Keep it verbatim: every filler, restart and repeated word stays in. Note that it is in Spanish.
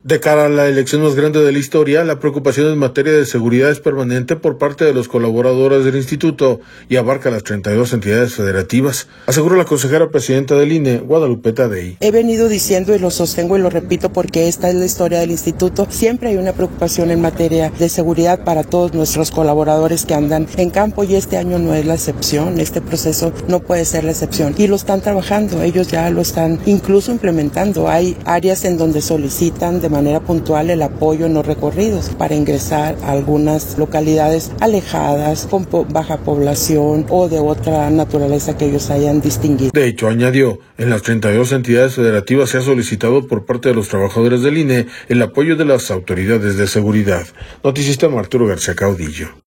De cara a la elección más grande de la historia, la preocupación en materia de seguridad es permanente por parte de los colaboradores del instituto y abarca las treinta y dos entidades federativas, aseguró la consejera presidenta del I N E, Guadalupe Tadei. He venido diciendo y lo sostengo y lo repito porque esta es la historia del instituto. Siempre hay una preocupación en materia de seguridad para todos nuestros colaboradores que andan en campo y este año no es la excepción. Este proceso no puede ser la excepción y lo están trabajando, ellos ya lo están incluso implementando. Hay áreas en donde solicitan de manera puntual el apoyo en los recorridos para ingresar a algunas localidades alejadas, con po- baja población o de otra naturaleza que ellos hayan distinguido. De hecho, añadió, en las treinta y dos entidades federativas se ha solicitado por parte de los trabajadores del I N E el apoyo de las autoridades de seguridad. Noticista Arturo García Caudillo.